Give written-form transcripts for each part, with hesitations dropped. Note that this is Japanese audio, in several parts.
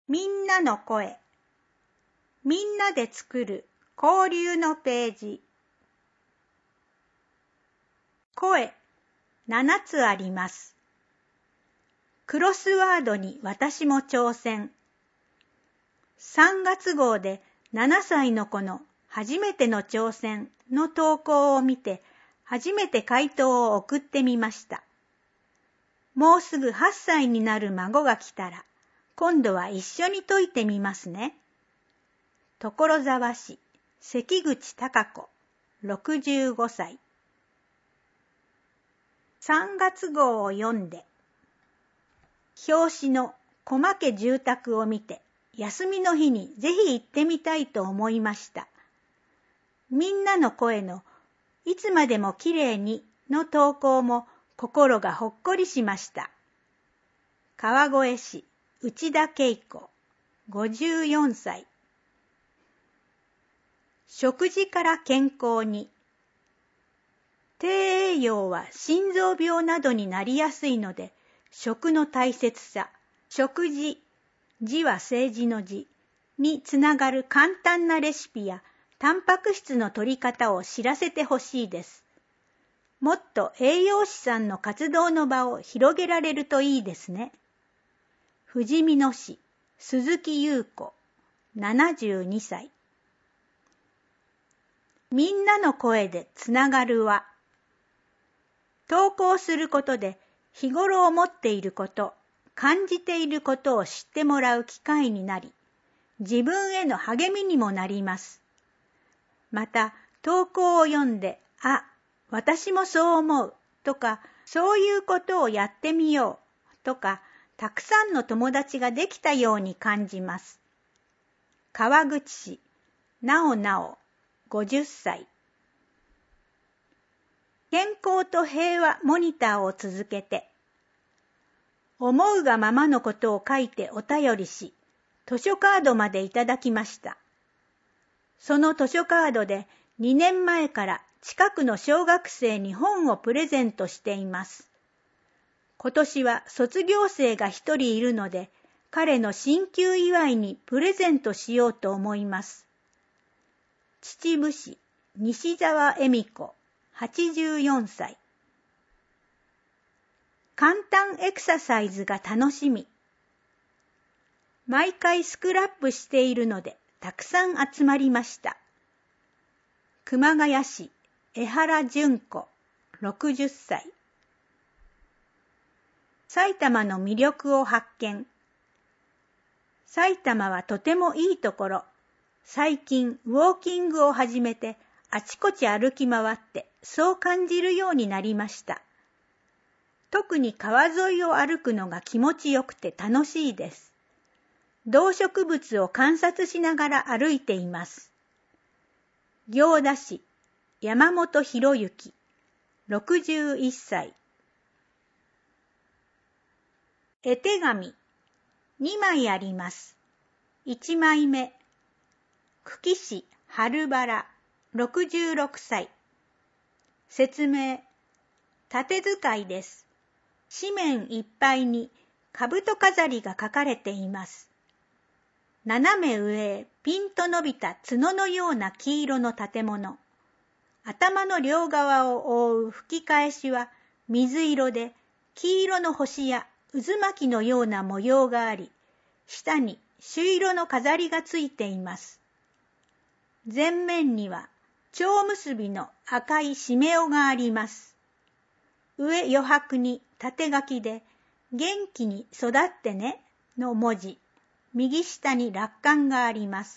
みんなの声。みんなで作る交流のページ。声、7つあります。クロスワードに私も挑戦。3月号で7歳の子の初めての挑戦の投稿を見て、初めて回答を送ってみました。もうすぐ8歳になる孫が来たら、今度は一緒に解いてみますね。所沢市、関口孝子、65歳。3月号を読んで、表紙の小間家住宅を見て、休みの日にぜひ行ってみたいと思いました。みんなの声のいつまでもきれいにの投稿も心がほっこりしました。川越市内田恵子、54歳。食事から健康に。低栄養は心臓病などになりやすいので、食の大切さ、食事、字は政治の字につながる簡単なレシピやタンパク質の摂り方を知らせてほしいです。もっと栄養士さんの活動の場を広げられるといいですね。ふじみ野市鈴木優子、72歳。みんなの声でつながる輪。投稿することで日頃思っていること、感じていることを知ってもらう機会になり、自分への励みにもなります。また、投稿を読んで、あ、私もそう思うとか、そういうことをやってみようとか、たくさんの友達ができたように感じます。川口市、なおなお、50歳。健康と平和モニターを続けて、思うがままのことを書いてお便りし、図書カードまでいただきました。その図書カードで2年前から近くの小学生に本をプレゼントしています。今年は卒業生が一人いるので、彼の進級祝いにプレゼントしようと思います。秩父市西澤恵美子、84歳。簡単エクササイズが楽しみ。毎回スクラップしているので、たくさん集まりました。熊谷市江原純子、60歳。埼玉の魅力を発見。埼玉はとてもいいところ。最近ウォーキングを始めて、あちこち歩き回ってそう感じるようになりました。特に川沿いを歩くのが気持ちよくて楽しいです。動植物を観察しながら歩いています。行田市山本博之、61歳。絵手紙、2枚あります。1枚目、久喜市春原、66歳。説明、縦使いです。紙面いっぱいに兜飾りが描かれています。斜め上へピンと伸びた角のような黄色の建物。頭の両側を覆う吹き返しは水色で、黄色の星や渦巻きのような模様があり、下に朱色の飾りがついています。前面には蝶結びの赤いしめおがあります。上余白に縦書きで、元気に育ってねの文字。右下に落款があります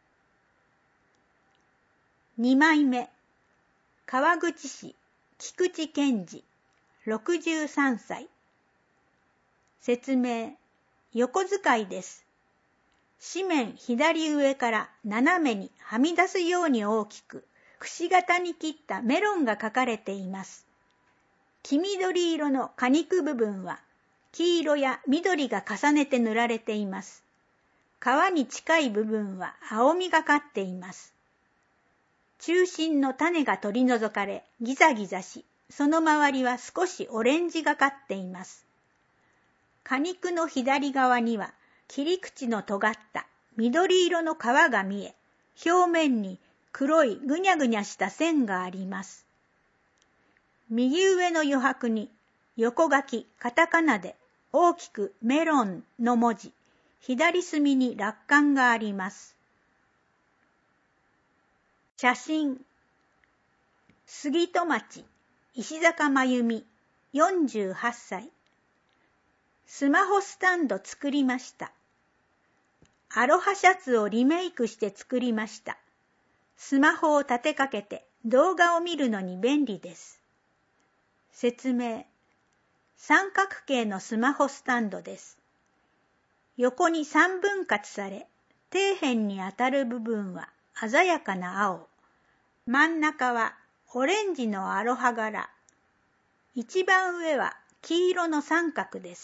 。2枚目、川口市菊池健二、63歳。説明、横使いです。紙面左上から斜めにはみ出すように大きく、くし形に切ったメロンが描かれています。黄緑色の果肉部分は、黄色や緑が重ねて塗られています。皮に近い部分は青みがかっています。中心の種が取り除かれ、ギザギザし、その周りは少しオレンジがかっています。果肉の左側には、 切り口の尖った緑色の皮が見え、表面に黒いぐにゃぐにゃした線があります。右上の余白に横書きカタカナで大きくメロンの文字、左隅に落款があります。写真。杉戸町、石坂真由美、48歳。スマホスタンド作りました。アロハシャツをリメイクして作りました。スマホを立てかけて動画を見るのに便利です。説明。三角形のスマホスタンドです。横に3分割され、底辺に当たる部分は鮮やかな青、真ん中はオレンジのアロハ柄、一番上は黄色の三角です。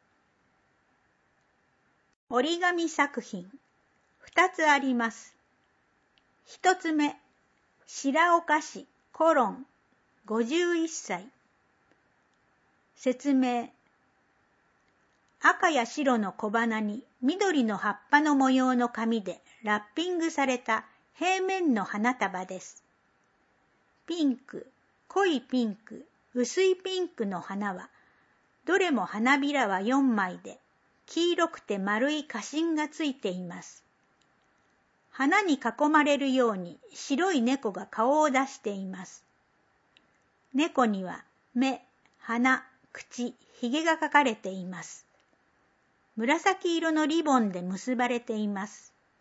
折り紙作品、2つあります。1つ目、白岡市、51歳。説明。赤や白の小花に緑の葉っぱの模様の紙でラッピングされた平面の花束です。ピンク、濃いピンク、薄いピンクの花は、どれも花びらは4枚で、黄色くて丸い花芯がついています。花に囲まれるように白い猫が顔を出しています。猫には目、鼻、口、ひげが描かれています。紫色のリボンで結ばれています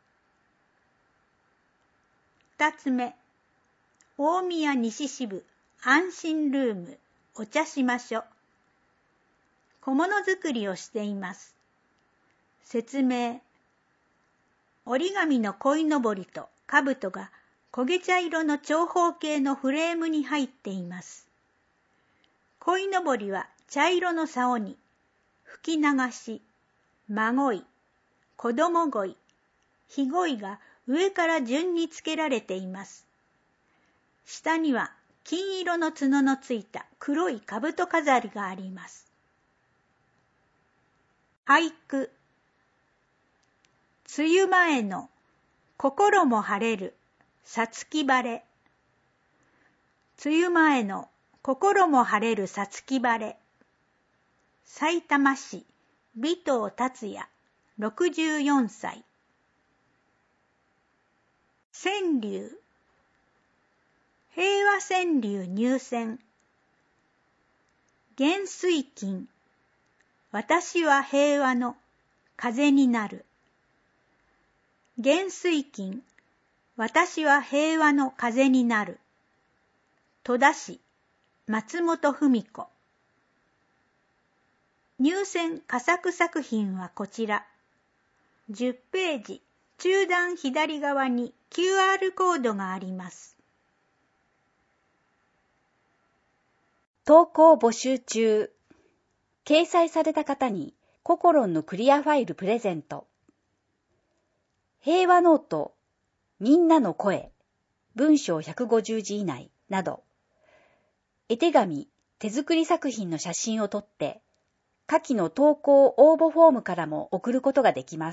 。2つ目、大宮西支部安心ルームお茶しましょ。小物作りをしています。説明。折り紙の鯉のぼりと兜が焦げ茶色の長方形のフレームに入っています。鯉のぼりは茶色の竿に、吹き流し、まごい、子供鯉、ひごいが上から順につけられています。下には金色の角のついた黒い兜飾りがあります。俳句。梅雨前の心も晴れるさつき晴れ。梅雨前の心も晴れるさつき晴れ。さいたま市尾藤達也、64歳。川柳。平和川柳入選。元帥金、私は平和の風になる。元帥金、私は平和の風になる。戸田市、松本文子。入選佳作作品はこちら。10ページ、中段左側に QR コードがあります。 投稿募集中。掲載された方にココロンのクリアファイルプレゼント。平和ノート、みんなの声、文章150字以内など、絵手紙、手作り作品の写真を撮って、下記の投稿応募フォームからも送ることができます。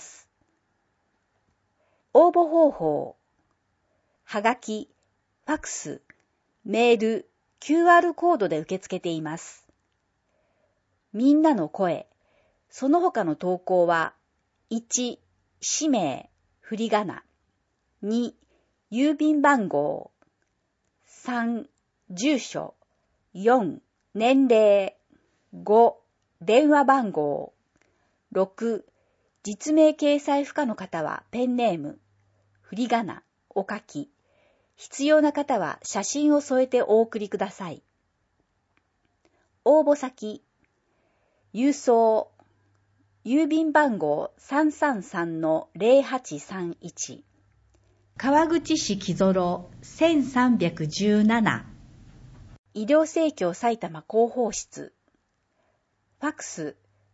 応募方法、はがき、ファクス、メール、QR コードで受け付けています。みんなの声、その他の投稿は、1、氏名、振り仮名、2、郵便番号、3、住所、4、年齢、5、電話番号、6、実名掲載不可の方はペンネーム、振り仮名、お書き、必要な方は写真を添えてお送りください。応募先、郵送、郵便番号 333-0831 川口市木曽路1317医療生協埼玉広報室ファクス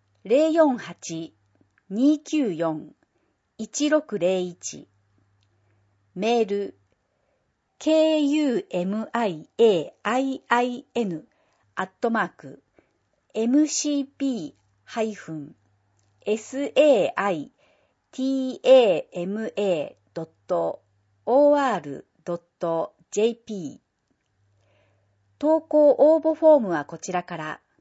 048-294-1601 メール kumiain@mcp-radio saitama.or.jp。 投稿応募フォームはこちらから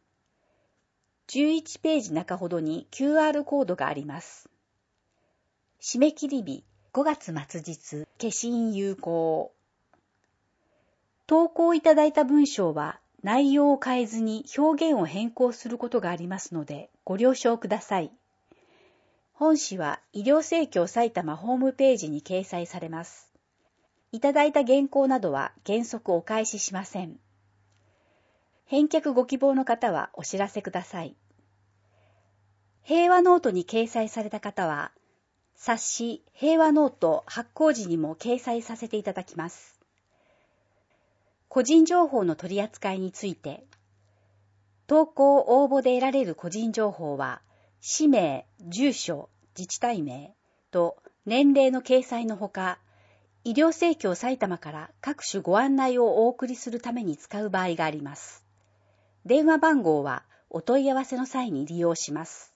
。11ページ中ほどに QR コードがあります。締め切り日5月末日、消印有効。投稿いただいた文章は内容を変えずに表現を変更することがありますのでご了承ください。本誌は医療生協埼玉ホームページに掲載されます。いただいた原稿などは原則お返ししません。返却ご希望の方はお知らせください。平和ノートに掲載された方は、冊子平和ノート発行時にも掲載させていただきます。個人情報の取り扱いについて、投稿応募で得られる個人情報は、氏名、住所、自治体名と年齢の掲載のほか、医療生協埼玉から各種ご案内をお送りするために使う場合があります。電話番号はお問い合わせの際に利用します。